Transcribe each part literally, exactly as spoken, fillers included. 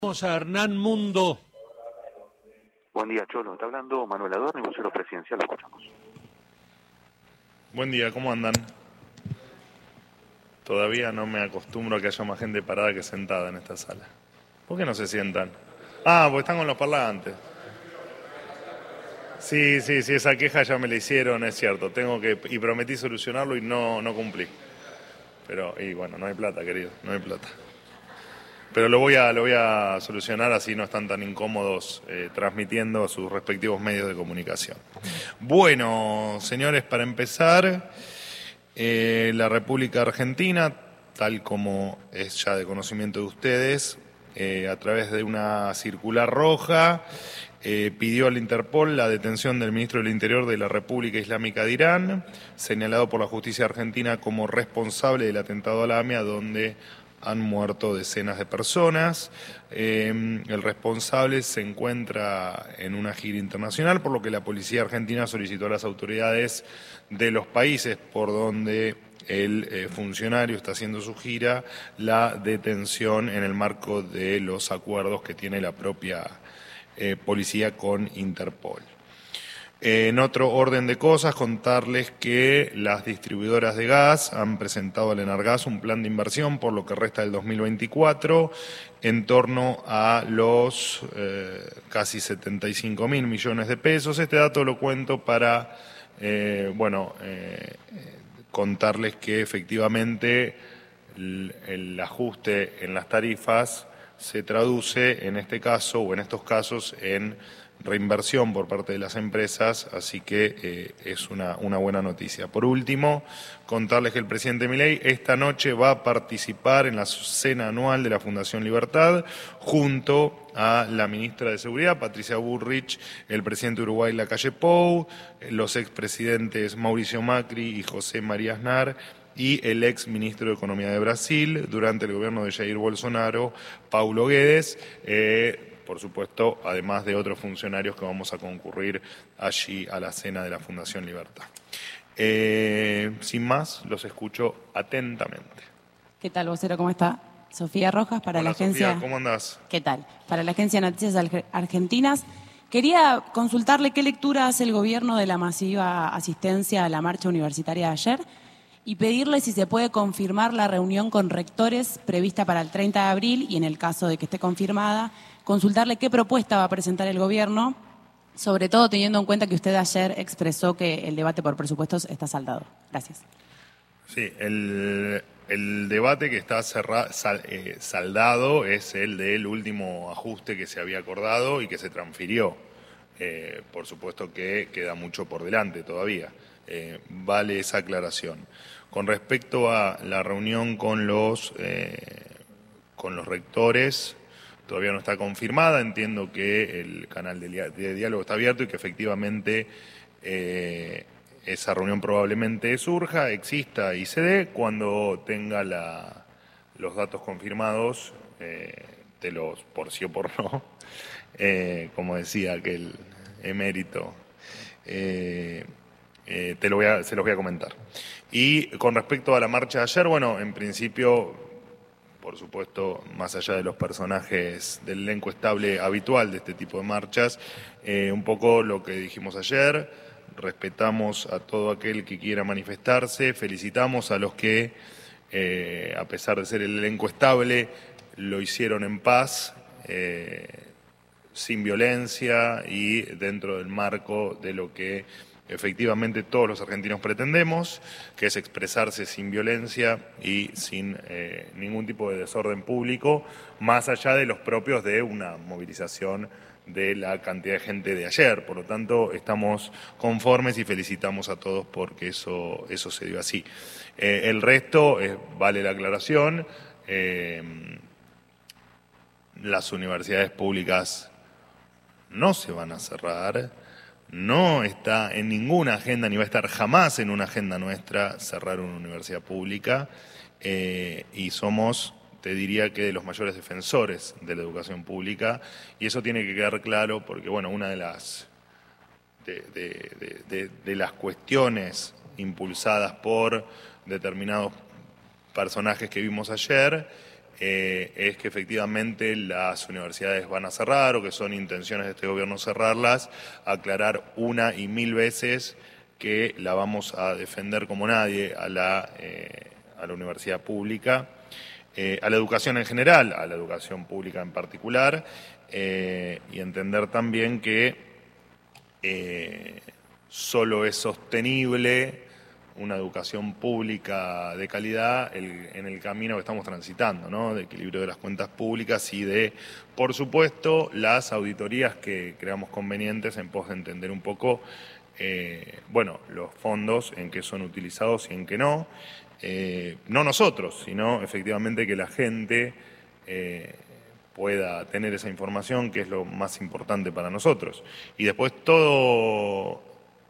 Vamos a Hernán Mundo. Buen día, Cholo. Está hablando Manuel Adorno, vocero presidencial. Lo escuchamos. Buen día, ¿cómo andan? Todavía no me acostumbro a que haya más gente parada que sentada en esta sala. ¿Por qué no se sientan? Ah, porque están con los parlantes. Sí, sí, sí, esa queja ya me la hicieron, es cierto. Tengo que y prometí solucionarlo y no, no cumplí. Pero, y bueno, no hay plata, querido, no hay plata. Pero lo voy a, lo voy a solucionar, así no están tan incómodos eh, transmitiendo a sus respectivos medios de comunicación. Bueno, señores, para empezar, eh, la República Argentina, tal como es ya de conocimiento de ustedes, eh, a través de una circular roja, eh, pidió al Interpol la detención del ministro del Interior de la República Islámica de Irán, señalado por la justicia argentina como responsable del atentado a la AMIA, donde han muerto decenas de personas. Eh, el responsable se encuentra en una gira internacional, por lo que la policía argentina solicitó a las autoridades de los países por donde el eh, funcionario está haciendo su gira la detención en el marco de los acuerdos que tiene la propia eh, policía con Interpol. En otro orden de cosas, contarles que las distribuidoras de gas han presentado al Enargas un plan de inversión por lo que resta del dos mil veinticuatro en torno a los eh, casi setenta y cinco mil millones de pesos. Este dato lo cuento para, eh, bueno, eh, contarles que efectivamente el, el ajuste en las tarifas se traduce en este caso o en estos casos en reinversión por parte de las empresas, así que eh, es una, una buena noticia. Por último, contarles que el presidente Milei esta noche va a participar en la cena anual de la Fundación Libertad junto a la ministra de Seguridad, Patricia Bullrich, el presidente de Uruguay, Lacalle Pou, los expresidentes Mauricio Macri y José María Aznar, y el ex ministro de Economía de Brasil durante el gobierno de Jair Bolsonaro, Paulo Guedes, eh, por supuesto, además de otros funcionarios que vamos a concurrir allí a la cena de la Fundación Libertad. Eh, sin más, los escucho atentamente. ¿Qué tal, vocero? ¿Cómo está? Sofía Rojas, para Hola, la agencia... Sofía, ¿cómo andás? ¿Qué tal? Para la Agencia de Noticias Argentinas. Quería consultarle qué lectura hace el gobierno de la masiva asistencia a la marcha universitaria de ayer y pedirle si se puede confirmar la reunión con rectores prevista para el treinta de abril y, en el caso de que esté confirmada, consultarle qué propuesta va a presentar el gobierno, sobre todo teniendo en cuenta que usted ayer expresó que el debate por presupuestos está saldado. Gracias. Sí, el, el debate que está cerra, sal, eh, saldado es el del último ajuste que se había acordado y que se transfirió. Eh, por supuesto que queda mucho por delante todavía. Eh, vale esa aclaración. Con respecto a la reunión con los, eh, con los rectores, todavía no está confirmada. Entiendo que el canal de, de diálogo está abierto y que efectivamente eh, esa reunión probablemente surja, exista y se dé. Cuando tenga la, los datos confirmados, eh, te los por sí o por no, eh, como decía aquel emérito, eh, eh, te lo voy a, se los voy a comentar. Y con respecto a la marcha de ayer, bueno, en principio, por supuesto, más allá de los personajes del elenco estable habitual de este tipo de marchas, eh, un poco lo que dijimos ayer, respetamos a todo aquel que quiera manifestarse, felicitamos a los que, eh, a pesar de ser el elenco estable, lo hicieron en paz, eh, sin violencia y dentro del marco de lo que efectivamente todos los argentinos pretendemos, que es expresarse sin violencia y sin eh, ningún tipo de desorden público, más allá de los propios de una movilización de la cantidad de gente de ayer. Por lo tanto, estamos conformes y felicitamos a todos porque eso, eso se dio así. Eh, el resto, eh, vale la aclaración, eh, las universidades públicas no se van a cerrar. No está en ninguna agenda, ni va a estar jamás en una agenda nuestra cerrar una universidad pública eh, y somos, te diría que de los mayores defensores de la educación pública y eso tiene que quedar claro porque, bueno, una de las, de, de, de, de, de las cuestiones impulsadas por determinados personajes que vimos ayer eh, es que efectivamente las universidades van a cerrar o que son intenciones de este gobierno cerrarlas, aclarar una y mil veces que la vamos a defender como nadie a la, eh, a la universidad pública, eh, a la educación en general, a la educación pública en particular, eh, y entender también que eh, solo es sostenible una educación pública de calidad el, en el camino que estamos transitando, ¿no? De equilibrio de las cuentas públicas y de, por supuesto, las auditorías que creamos convenientes en pos de entender un poco, eh, bueno, los fondos, en qué son utilizados y en qué no. Eh, no nosotros, sino efectivamente que la gente eh, pueda tener esa información, que es lo más importante para nosotros. Y después todo...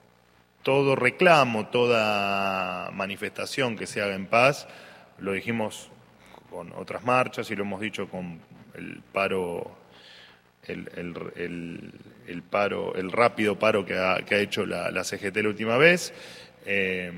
Todo reclamo, toda manifestación que se haga en paz, lo dijimos con otras marchas y lo hemos dicho con el paro, el, el, el, el paro, el rápido paro que ha, que ha hecho la, la C G T la última vez. Eh,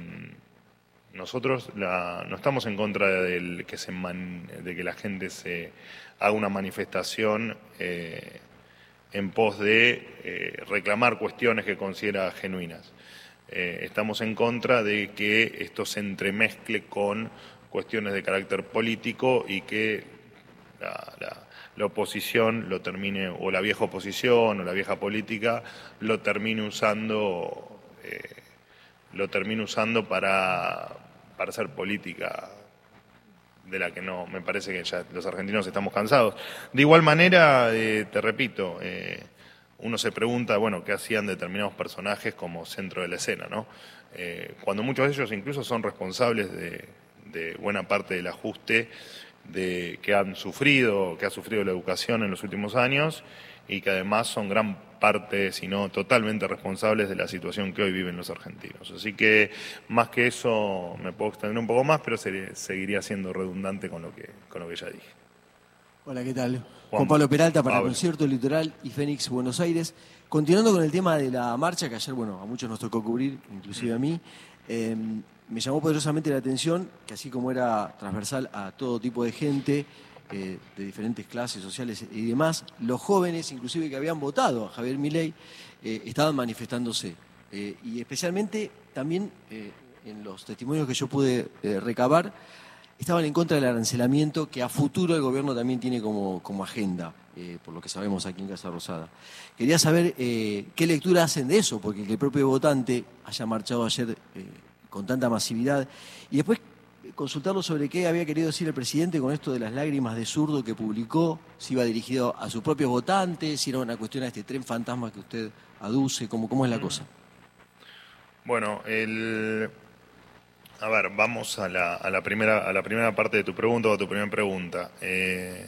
nosotros la, no estamos en contra del que se man, de que la gente se haga una manifestación eh, en pos de eh, reclamar cuestiones que considera genuinas. Eh, estamos en contra de que esto se entremezcle con cuestiones de carácter político y que la, la, la oposición lo termine, o la vieja oposición o la vieja política, lo termine usando, eh, lo termine usando para, para hacer política de la que no, me parece que ya los argentinos estamos cansados. De igual manera, eh, te repito, eh, uno se pregunta, bueno, qué hacían determinados personajes como centro de la escena, ¿no? Eh, cuando muchos de ellos incluso son responsables de, de buena parte del ajuste de, que han sufrido, que ha sufrido la educación en los últimos años y que además son gran parte, si no totalmente responsables de la situación que hoy viven los argentinos. Así que más que eso me puedo extender un poco más, pero sería, seguiría siendo redundante con lo que, con lo que ya dije. Hola, ¿qué tal? Juan Pablo Peralta para Pablo. Concierto Litoral y Fénix Buenos Aires. Continuando con el tema de la marcha, que ayer, bueno, a muchos nos tocó cubrir, inclusive a mí, eh, me llamó poderosamente la atención que así como era transversal a todo tipo de gente, eh, de diferentes clases sociales y demás, los jóvenes, inclusive que habían votado a Javier Milei, eh, estaban manifestándose. Eh, y especialmente también eh, en los testimonios que yo pude eh, recabar, estaban en contra del arancelamiento que a futuro el gobierno también tiene como, como agenda, eh, por lo que sabemos aquí en Casa Rosada. Quería saber eh, qué lectura hacen de eso, porque que el propio votante haya marchado ayer eh, con tanta masividad. Y después consultarlo sobre qué había querido decir el presidente con esto de las lágrimas de zurdo que publicó, si iba dirigido a sus propios votantes, si era una cuestión a este tren fantasma que usted aduce, ¿cómo, cómo es la cosa? Bueno, el... A ver, vamos a la, a la primera a la primera parte de tu pregunta o a tu primera pregunta. Eh,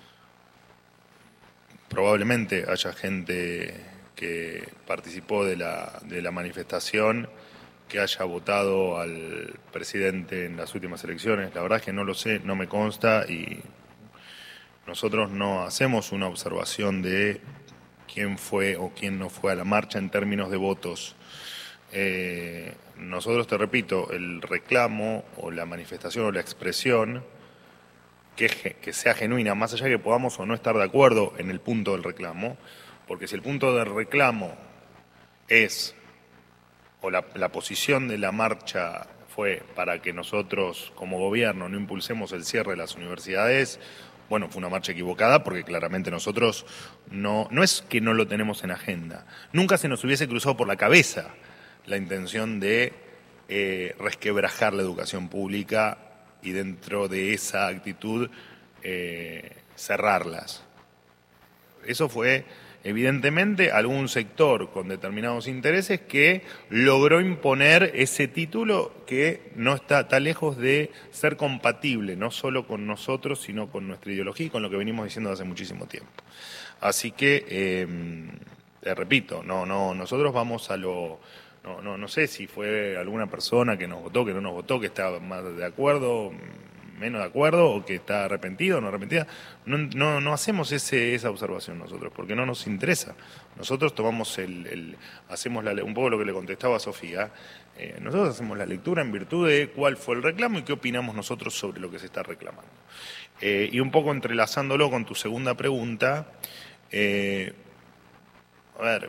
probablemente haya gente que participó de la, de la manifestación que haya votado al presidente en las últimas elecciones. La verdad es que no lo sé, no me consta y nosotros no hacemos una observación de quién fue o quién no fue a la marcha en términos de votos. Eh, nosotros, te repito, el reclamo o la manifestación o la expresión que, que sea genuina, más allá de que podamos o no estar de acuerdo en el punto del reclamo, porque si el punto del reclamo es, o la, la posición de la marcha fue para que nosotros como gobierno no impulsemos el cierre de las universidades, bueno, fue una marcha equivocada porque claramente nosotros no, no es que no lo tenemos en agenda, nunca se nos hubiese cruzado por la cabeza la intención de eh, resquebrajar la educación pública y dentro de esa actitud eh, cerrarlas. Eso fue evidentemente algún sector con determinados intereses que logró imponer ese título que no está tan lejos de ser compatible, no solo con nosotros, sino con nuestra ideología y con lo que venimos diciendo hace muchísimo tiempo. Así que, eh, te repito, no, no, nosotros vamos a lo... No, no, no sé si fue alguna persona que nos votó, que no nos votó, que está más de acuerdo, menos de acuerdo, o que está arrepentido o no arrepentida. No, no, no hacemos ese, esa observación nosotros, porque no nos interesa. Nosotros tomamos el, el hacemos la, un poco lo que le contestaba a Sofía, eh, nosotros hacemos la lectura en virtud de cuál fue el reclamo y qué opinamos nosotros sobre lo que se está reclamando. Eh, y un poco entrelazándolo con tu segunda pregunta, eh, a ver,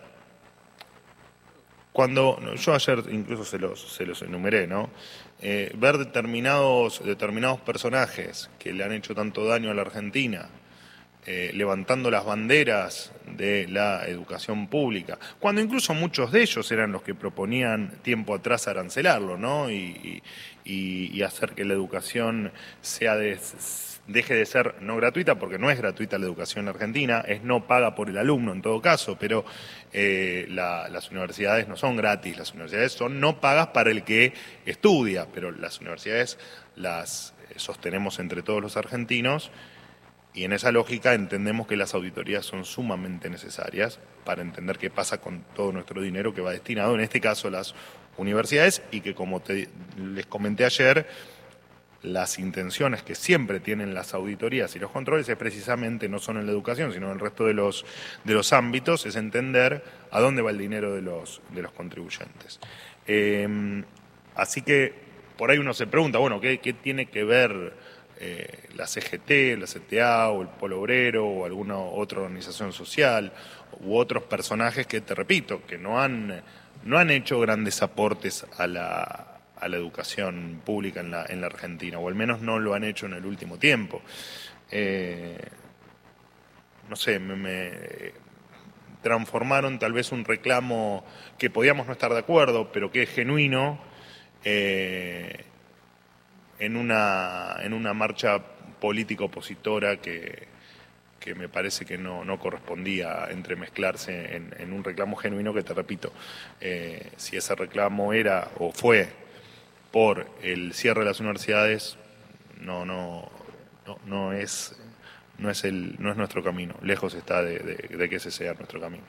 cuando yo ayer incluso se los, se los enumeré, ¿no? Eh, ver determinados, determinados personajes que le han hecho tanto daño a la Argentina, eh, levantando las banderas de la educación pública, cuando incluso muchos de ellos eran los que proponían tiempo atrás arancelarlo, ¿no? Y, y, y hacer que la educación sea de... deje de ser no gratuita, porque no es gratuita la educación argentina, es no paga por el alumno en todo caso, pero eh, la, las universidades no son gratis, las universidades son no pagas para el que estudia, pero las universidades las sostenemos entre todos los argentinos y en esa lógica entendemos que las auditorías son sumamente necesarias para entender qué pasa con todo nuestro dinero que va destinado, en este caso a las universidades, y que como te, les comenté ayer, las intenciones que siempre tienen las auditorías y los controles es precisamente, no solo en la educación, sino en el resto de los, de los ámbitos, es entender a dónde va el dinero de los, de los contribuyentes. Eh, así que por ahí uno se pregunta, bueno, ¿qué, qué tiene que ver eh, la C G T, la C T A o el Polo Obrero o alguna otra organización social u otros personajes que, te repito, que no han, no han hecho grandes aportes a la a la educación pública en la, en la Argentina, o al menos no lo han hecho en el último tiempo. Eh, no sé, me, me transformaron tal vez un reclamo que podíamos no estar de acuerdo, pero que es genuino, eh, en una, en una marcha política opositora que, que me parece que no, no correspondía entremezclarse en, en un reclamo genuino que, te repito, eh, si ese reclamo era o fue por el cierre de las universidades, no, no, no, no es, no es el, no es nuestro camino. Lejos está de, de, de que ese sea nuestro camino.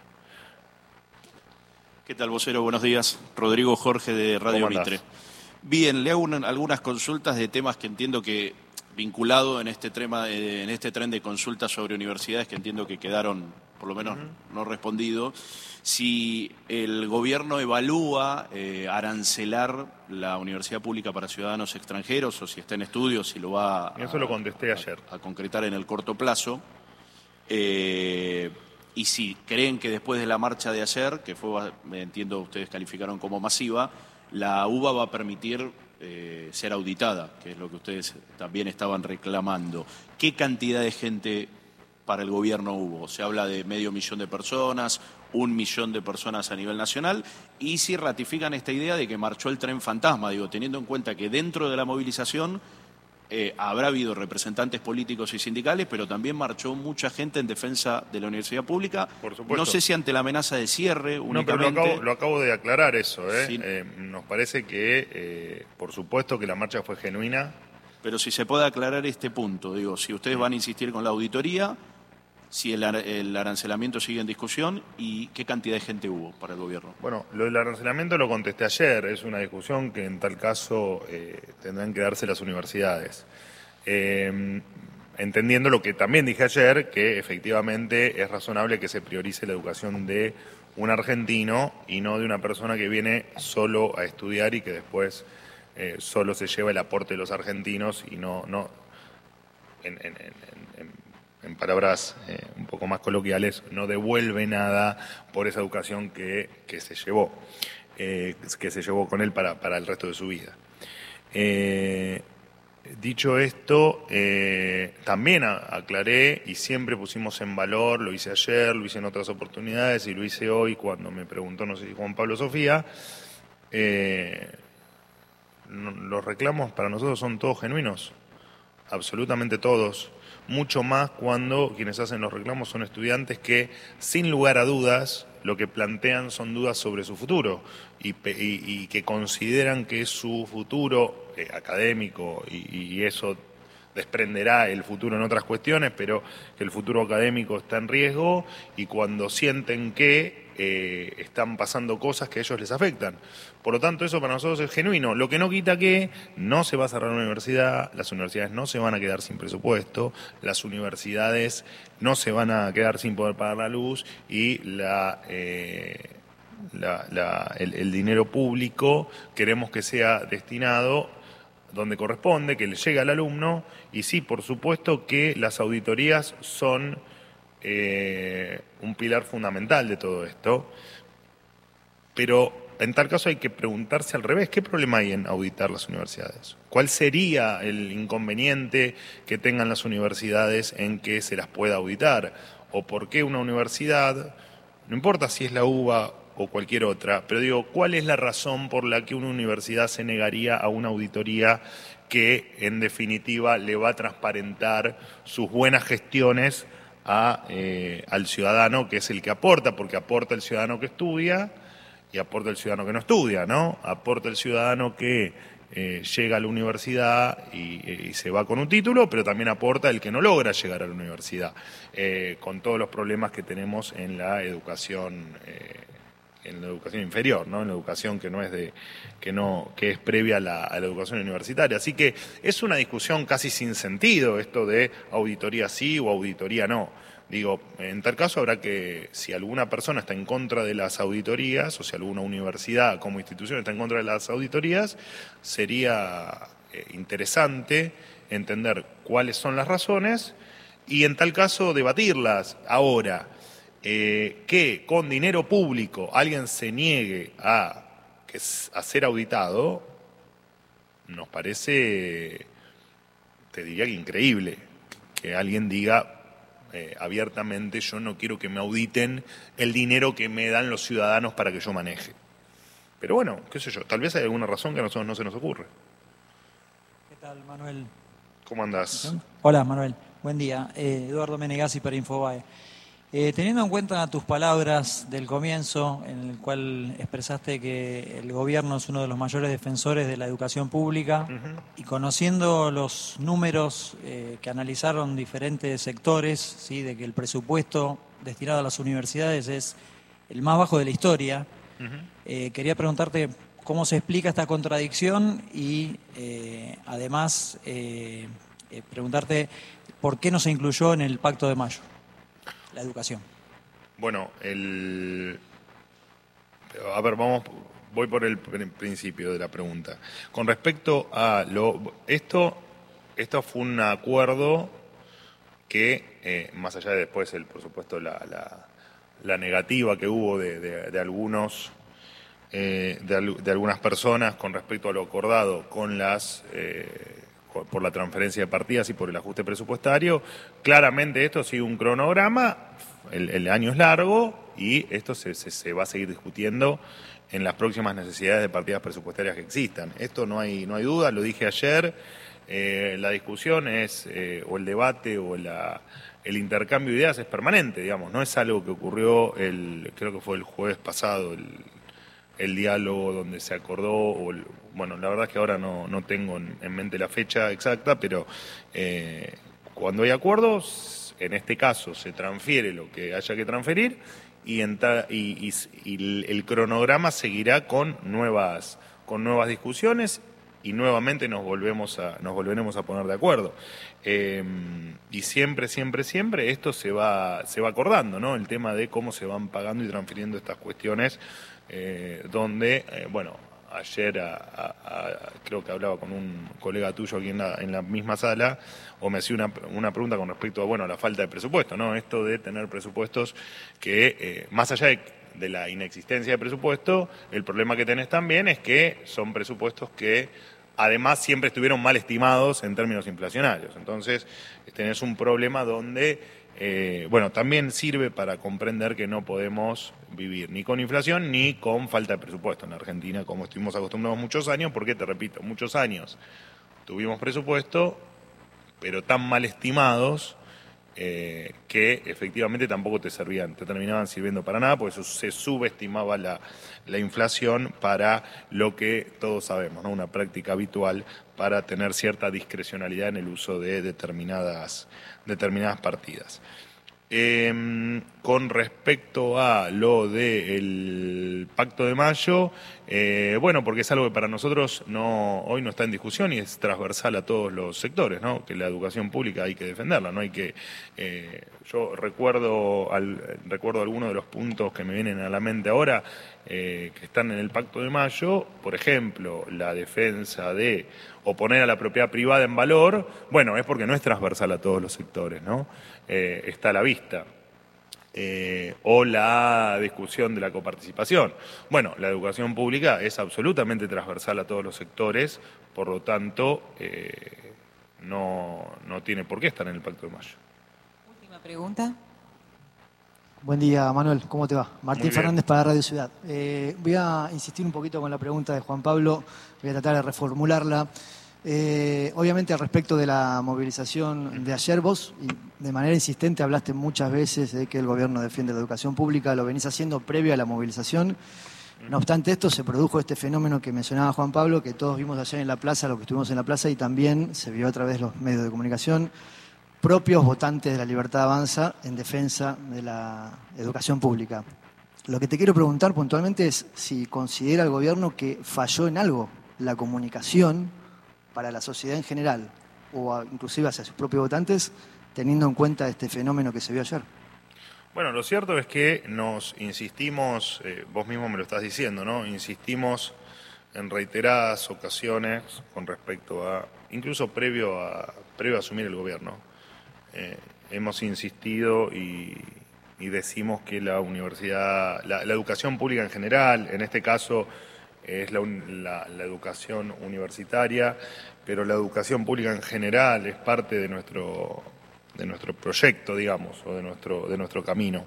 ¿Qué tal, vocero? Buenos días. Rodrigo Jorge de Radio Mitre. Bien, le hago una, algunas consultas de temas que entiendo que, vinculado en este, tema, en este tren de consultas sobre universidades, que entiendo que quedaron, por lo menos, uh-huh. no respondido. Si el gobierno evalúa eh, arancelar la universidad pública para ciudadanos extranjeros, o si está en estudios, si lo va a, Eso lo contesté ayer. a, a concretar en el corto plazo. Eh, y si creen que después de la marcha de ayer, que fue, entiendo, ustedes calificaron como masiva, la U B A va a permitir eh, ser auditada, que es lo que ustedes también estaban reclamando. ¿Qué cantidad de gente para el gobierno hubo? Se habla de medio millón de personas, un millón de personas a nivel nacional, y si ratifican esta idea de que marchó el tren fantasma, digo, teniendo en cuenta que dentro de la movilización eh, habrá habido representantes políticos y sindicales, pero también marchó mucha gente en defensa de la universidad pública. Por supuesto. No sé si ante la amenaza de cierre únicamente... No, pero lo acabo, lo acabo de aclarar eso, ¿eh? Sí. Eh, nos parece que, eh, por supuesto, que la marcha fue genuina. Pero si se puede aclarar este punto, digo, si ustedes van a insistir con la auditoría, si el, el arancelamiento sigue en discusión y qué cantidad de gente hubo para el gobierno. Bueno, lo del arancelamiento lo contesté ayer, es una discusión que en tal caso eh, tendrán que darse las universidades. Eh, entendiendo lo que también dije ayer, que efectivamente es razonable que se priorice la educación de un argentino y no de una persona que viene solo a estudiar y que después eh, solo se lleva el aporte de los argentinos y no... no en, en, en, en en palabras eh, un poco más coloquiales, no devuelve nada por esa educación que, que se llevó, eh, que se llevó con él para, para el resto de su vida. Eh, dicho esto, eh, también a, aclaré y siempre pusimos en valor, lo hice ayer, lo hice en otras oportunidades y lo hice hoy cuando me preguntó, no sé si Juan Pablo Sofía, eh, no, los reclamos para nosotros son todos genuinos, absolutamente todos. Mucho más cuando quienes hacen los reclamos son estudiantes que, sin lugar a dudas, lo que plantean son dudas sobre su futuro y, y, y que consideran que su futuro eh, académico, y, y eso desprenderá el futuro en otras cuestiones, pero que el futuro académico está en riesgo y cuando sienten que eh, están pasando cosas que a ellos les afectan. Por lo tanto, eso para nosotros es genuino, lo que no quita que no se va a cerrar una universidad, las universidades no se van a quedar sin presupuesto, las universidades no se van a quedar sin poder pagar la luz y la, eh, la, la, el, el dinero público queremos que sea destinado donde corresponde, que le llega al alumno, y sí, por supuesto que las auditorías son eh, un pilar fundamental de todo esto, pero en tal caso hay que preguntarse al revés, ¿qué problema hay en auditar las universidades? ¿Cuál sería el inconveniente que tengan las universidades en que se las pueda auditar? ¿O por qué una universidad, no importa si es la UBA o cualquier otra, pero digo, ¿cuál es la razón por la que una universidad se negaría a una auditoría que en definitiva le va a transparentar sus buenas gestiones a, eh, al ciudadano, que es el que aporta, porque aporta el ciudadano que estudia y aporta el ciudadano que no estudia, ¿no? Aporta el ciudadano que eh, llega a la universidad y, y se va con un título, pero también aporta el que no logra llegar a la universidad, eh, con todos los problemas que tenemos en la educación eh, en la educación inferior, ¿no? En la educación que no es de que no que es previa a la, a la educación universitaria. Así que es una discusión casi sin sentido esto de auditoría sí o auditoría no. Digo, en tal caso habrá que, si alguna persona está en contra de las auditorías, o si alguna universidad como institución está en contra de las auditorías, sería eh, interesante entender cuáles son las razones y en tal caso debatirlas. Ahora, eh, que con dinero público alguien se niegue a, que, a ser auditado, nos parece, te diría que increíble, que alguien diga Eh, abiertamente, yo no quiero que me auditen el dinero que me dan los ciudadanos para que yo maneje. Pero bueno, qué sé yo, tal vez hay alguna razón que a nosotros no se nos ocurre. ¿Qué tal, Manuel? ¿Cómo andás? Hola, Manuel. Buen día. Eh, Eduardo Menegazzi para Infobae. Eh, teniendo en cuenta tus palabras del comienzo, en el cual expresaste que el gobierno es uno de los mayores defensores de la educación pública, uh-huh. y conociendo los números eh, que analizaron diferentes sectores, ¿sí? De que el presupuesto destinado a las universidades es el más bajo de la historia, uh-huh. eh, quería preguntarte cómo se explica esta contradicción y eh, además eh, eh, preguntarte por qué no se incluyó en el Pacto de Mayo la educación. Bueno, el... a ver, vamos, voy por el principio de la pregunta. Con respecto a lo... Esto, esto fue un acuerdo que, eh, más allá de después, el, por supuesto, la, la, la negativa que hubo de, de, de algunos... Eh, de, de algunas personas con respecto a lo acordado con las... Eh, por la transferencia de partidas y por el ajuste presupuestario, claramente esto sigue un cronograma, el, el año es largo y esto se, se, se va a seguir discutiendo en las próximas necesidades de partidas presupuestarias que existan. Esto no hay, no hay duda, lo dije ayer, eh, la discusión es, eh, o el debate o la, el intercambio de ideas es permanente, digamos, no es algo que ocurrió, el creo que fue el jueves pasado, el el diálogo donde se acordó, o el, bueno, la verdad es que ahora no, no tengo en, en mente la fecha exacta, pero eh, cuando hay acuerdos, en este caso se transfiere lo que haya que transferir y, entra, y, y, y el cronograma seguirá con nuevas, con nuevas discusiones y nuevamente nos volvemos a, nos volveremos a poner de acuerdo. Eh, y siempre, siempre, siempre esto se va, se va acordando, ¿no? El tema de cómo se van pagando y transfiriendo estas cuestiones. Eh, donde, eh, bueno, ayer a, a, a, creo que hablaba con un colega tuyo aquí en la, en la misma sala, o me hacía una, una pregunta con respecto a, bueno, a la falta de presupuesto, ¿no? Esto de tener presupuestos que, eh, más allá de, de la inexistencia de presupuesto, el problema que tenés también es que son presupuestos que además siempre estuvieron mal estimados en términos inflacionarios. Entonces, tenés un problema donde... Eh, bueno, también sirve para comprender que no podemos vivir ni con inflación ni con falta de presupuesto en Argentina, como estuvimos acostumbrados muchos años, porque, te repito, muchos años tuvimos presupuesto, pero tan mal estimados eh, que efectivamente tampoco te servían, te terminaban sirviendo para nada, porque se subestimaba la, la inflación para lo que todos sabemos, ¿no? Una práctica habitual para tener cierta discrecionalidad en el uso de determinadas, determinadas partidas. Eh, con respecto a lo del Pacto de Mayo, eh, bueno, porque es algo que para nosotros no hoy no está en discusión y es transversal a todos los sectores, ¿no? Que la educación pública hay que defenderla, no hay que... Eh, yo recuerdo, al, recuerdo algunos de los puntos que me vienen a la mente ahora, eh, que están en el Pacto de Mayo, por ejemplo, la defensa de o poner a la propiedad privada en valor, bueno, es porque no es transversal a todos los sectores, ¿no? Eh, está a la vista. Eh, o la discusión de la coparticipación. Bueno, la educación pública es absolutamente transversal a todos los sectores, por lo tanto, eh, no, no tiene por qué estar en el Pacto de Mayo. Última pregunta. Buen día, Manuel. ¿Cómo te va? Martín Muy bien. Fernández para Radio Ciudad. Eh, voy a insistir un poquito con la pregunta de Juan Pablo. Voy a tratar de reformularla. Eh, obviamente, al respecto de la movilización de ayer, vos de manera insistente hablaste muchas veces de que el gobierno defiende la educación pública, lo venís haciendo previo a la movilización. No obstante esto, se produjo este fenómeno que mencionaba Juan Pablo, que todos vimos ayer en la plaza, lo que estuvimos en la plaza, y también se vio a través de los medios de comunicación, propios votantes de la Libertad Avanza en defensa de la educación pública. Lo que te quiero preguntar puntualmente es si considera el gobierno que falló en algo la comunicación para la sociedad en general, o a, inclusive hacia sus propios votantes, teniendo en cuenta este fenómeno que se vio ayer. Bueno, lo cierto es que nos insistimos, eh, vos mismo me lo estás diciendo, ¿no? Insistimos en reiteradas ocasiones con respecto a, incluso previo a, previo a asumir el gobierno, eh, hemos insistido y, y decimos que la universidad, la, la educación pública en general, en este caso es la, la, la educación universitaria, pero la educación pública en general es parte de nuestro, de nuestro proyecto, digamos, o de nuestro, de nuestro camino.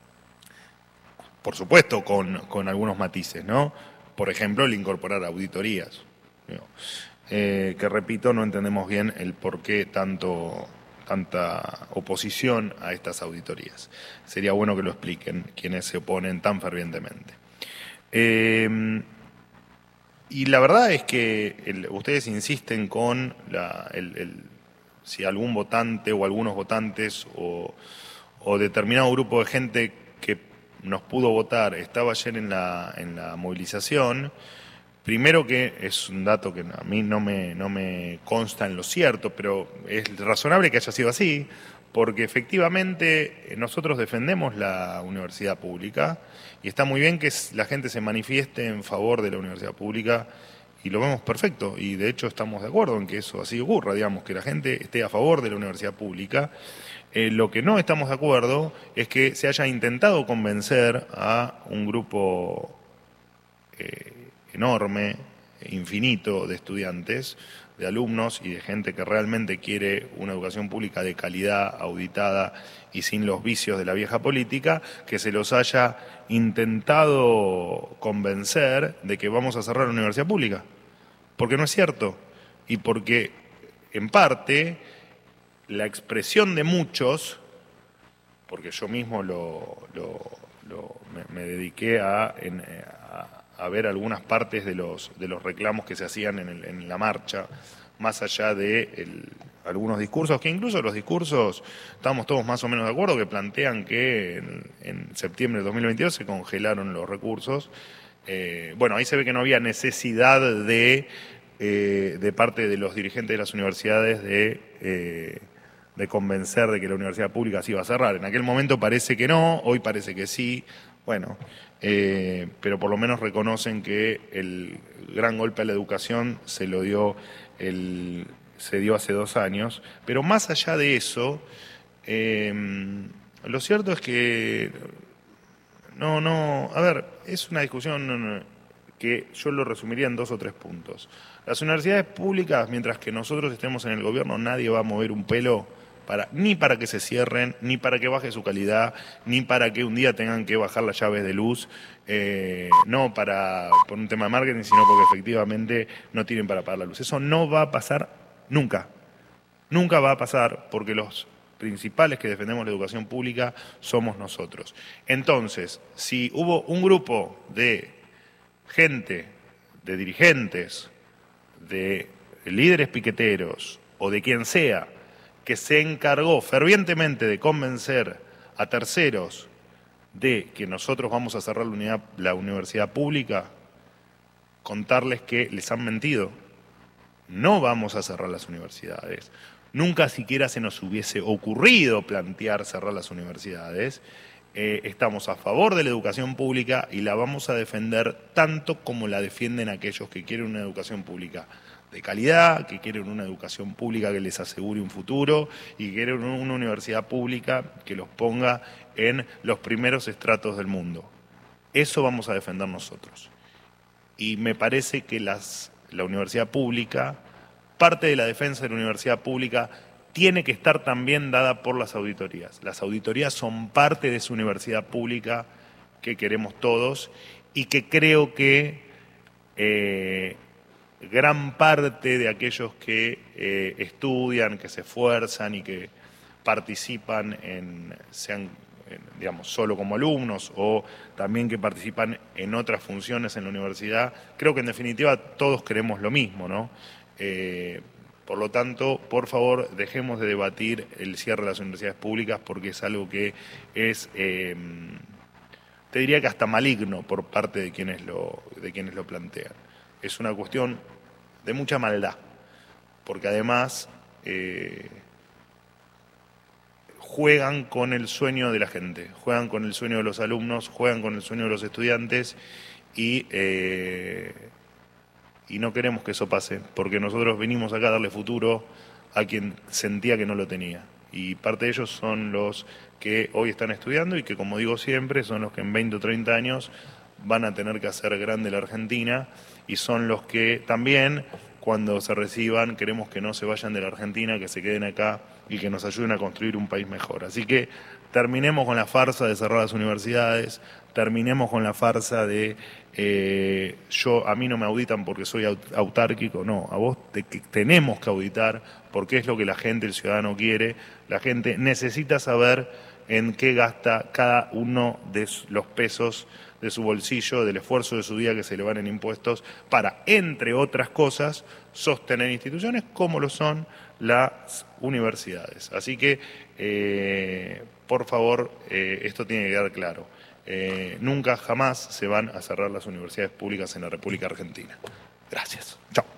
Por supuesto, con, con algunos matices, ¿no? Por ejemplo, el incorporar auditorías, ¿no? Eh, que repito, no entendemos bien el por qué tanto, tanta oposición a estas auditorías. Sería bueno que lo expliquen quienes se oponen tan fervientemente. Eh, Y la verdad es que el, ustedes insisten con la, el, el, si algún votante o algunos votantes o, o determinado grupo de gente que nos pudo votar estaba ayer en la, en la movilización. Primero que es un dato que a mí no me, no me consta en lo cierto, pero es razonable que haya sido así, porque efectivamente nosotros defendemos la universidad pública y está muy bien que la gente se manifieste en favor de la universidad pública y lo vemos perfecto y de hecho estamos de acuerdo en que eso así ocurra, digamos, que la gente esté a favor de la universidad pública. Eh, lo que no estamos de acuerdo es que se haya intentado convencer a un grupo eh, enorme, infinito de estudiantes, de alumnos y de gente que realmente quiere una educación pública de calidad, auditada y sin los vicios de la vieja política, que se los haya intentado convencer de que vamos a cerrar la universidad pública. Porque no es cierto. Y porque, en parte, la expresión de muchos, porque yo mismo lo, lo, lo, me, me dediqué a, en, a a ver algunas partes de los de los reclamos que se hacían en, el, en la marcha, más allá de el, algunos discursos, que incluso los discursos, estamos todos más o menos de acuerdo, que plantean que en, en septiembre de dos mil veintidós se congelaron los recursos. Eh, bueno, ahí se ve que no había necesidad de, eh, de parte de los dirigentes de las universidades de... Eh, de convencer de que la universidad pública se iba a cerrar. En aquel momento parece que no, hoy parece que sí. Bueno, eh, pero por lo menos reconocen que el gran golpe a la educación se lo dio, el, se dio hace dos años. Pero más allá de eso, eh, lo cierto es que no, no, a ver, es una discusión que yo lo resumiría en dos o tres puntos. Las universidades públicas, mientras que nosotros estemos en el gobierno, nadie va a mover un pelo para, ni para que se cierren, ni para que baje su calidad, ni para que un día tengan que bajar las llaves de luz, eh, no para por un tema de marketing, sino porque efectivamente no tienen para pagar la luz. Eso no va a pasar nunca. Nunca va a pasar porque los principales que defendemos la educación pública somos nosotros. Entonces, si hubo un grupo de gente, de dirigentes, de líderes piqueteros o de quien sea que se encargó fervientemente de convencer a terceros de que nosotros vamos a cerrar la, unidad, la universidad pública, contarles que les han mentido. No vamos a cerrar las universidades. Nunca siquiera se nos hubiese ocurrido plantear cerrar las universidades. Eh, estamos a favor de la educación pública y la vamos a defender tanto como la defienden aquellos que quieren una educación pública de calidad, que quieren una educación pública que les asegure un futuro y que quieren una universidad pública que los ponga en los primeros estratos del mundo. Eso vamos a defender nosotros. Y me parece que las, la universidad pública, parte de la defensa de la universidad pública tiene que estar también dada por las auditorías. Las auditorías son parte de esa universidad pública que queremos todos y que creo que eh, gran parte de aquellos que eh, estudian, que se esfuerzan y que participan, en, sean en, digamos, solo como alumnos o también que participan en otras funciones en la universidad, creo que en definitiva todos queremos lo mismo, ¿no? Eh, Por lo tanto, por favor, dejemos de debatir el cierre de las universidades públicas porque es algo que es, eh, te diría que hasta maligno por parte de quienes lo, de quienes lo plantean. Es una cuestión de mucha maldad, porque además eh, juegan con el sueño de la gente, juegan con el sueño de los alumnos, juegan con el sueño de los estudiantes y... Eh, Y no queremos que eso pase, porque nosotros venimos acá a darle futuro a quien sentía que no lo tenía. Y parte de ellos son los que hoy están estudiando y que, como digo siempre, son los que en veinte o treinta años van a tener que hacer grande la Argentina y son los que también, cuando se reciban, queremos que no se vayan de la Argentina, que se queden acá y que nos ayuden a construir un país mejor. Así que terminemos con la farsa de cerrar las universidades, terminemos con la farsa de eh, yo a mí no me auditan porque soy autárquico, no, a vos te, que tenemos que auditar porque es lo que la gente, el ciudadano quiere. La gente necesita saber en qué gasta cada uno de los pesos de su bolsillo, del esfuerzo de su día que se le van en impuestos para, entre otras cosas, sostener instituciones como lo son las universidades. Así que, eh, por favor, eh, esto tiene que quedar claro. Eh, nunca, jamás se van a cerrar las universidades públicas en la República Argentina. Gracias. Chao.